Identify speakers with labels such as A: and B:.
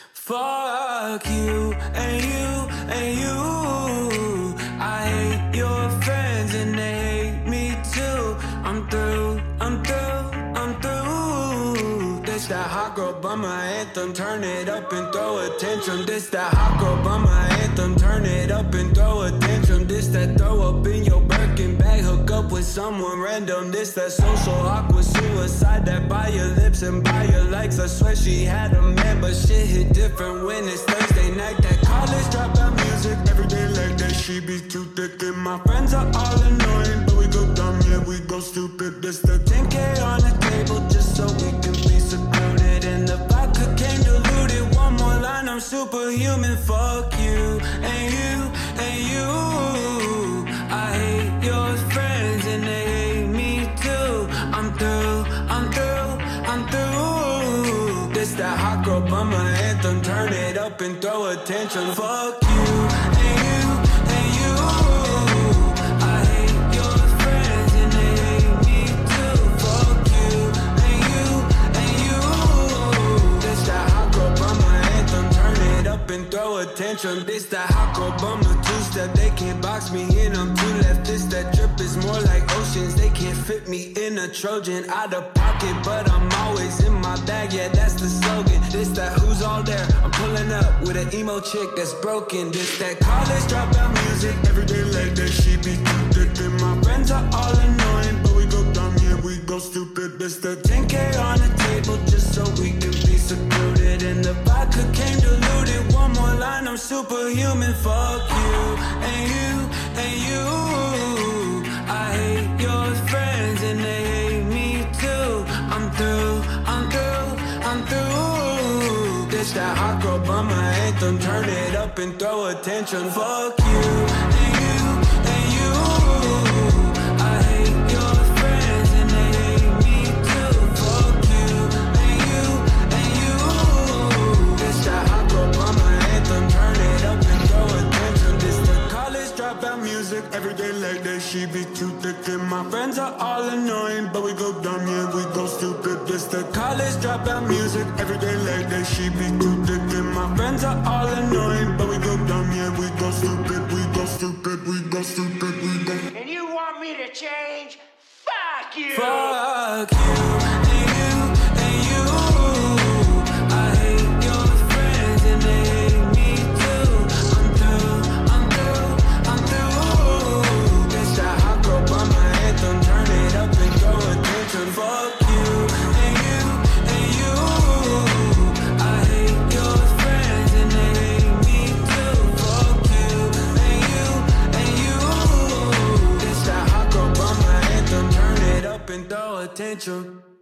A: Fuck you and you and you. I hate your friends and they hate me too. I'm through, I'm through, I'm through. This that hot girl bummer anthem, turn it up and throw a tantrum. This that hot girl bummer anthem, turn it up and throw a tantrum. This that throw up in your Birkin bag, hook up with someone random. This that social awkward suicide, that buy your lips and buy your likes. I swear she had a man, but shit hit different when it's Thursday night. That college dropout music, every day like that. She be too thick and my friends are all annoying, but we go dumb, yeah, we go stupid. This the 10K on the table just so we can be secluded, and the vodka came diluted. One more line, I'm superhuman. Fuck you and you and you. I hate your friends and they hate me too. I'm through, I'm through, I'm through. This that hot girl bummer anthem, turn it up and throw a tantrum. Fuck you and you and you. I hate your friends and they hate me too. Fuck you and you and you. This that hot girl bummer anthem, turn it up and throw a tantrum. This that hot girl bummer two-step, they can't box me in, I'm too left. This that drip is more like oceans, they can't fit me in a Trojan. Out of pocket, but I'm always in my bag, yeah, that's the slogan. This that who's all there, I'm pulling up with an emo chick that's broken. This that college dropout music, every day like that. She be too thick and my friends are all annoying, but we go dumb, yeah, we go stupid. This that 10K on the table just so we can be secluded, and the vodka came diluted. One more line, I'm superhuman. Fuck you and you and you. I hate your friends and they hate me too. I'm through, I'm through, I'm through. This that hot girl bummer anthem, turn it up and throw a tantrum. Fuck you and you and you. I hate your friends and they hate me too. Fuck you and you and you. This that hot girl bummer anthem, turn it up and throw a tantrum. This the college dropout music, every day like that. She be too thick and my friends are all annoying, but we go dumb, yeah, we go stupid. This the college dropout music, every day like that. She be too thick and my friends are all annoying, but we go dumb, yeah, we go stupid, we go stupid, we go stupid, we go.
B: And you want me to change? Fuck you!
A: Fuck you and you and you. I hate your friends and they hate me too. I'm through, I'm through, I'm through. This that hot girl bummer anthem, turn it up and throw a tantrum. Fuck you and you and you. I hate your friends and they hate me too. Fuck you and you and you. This that hot girl bummer anthem, turn it up and throw a tantrum.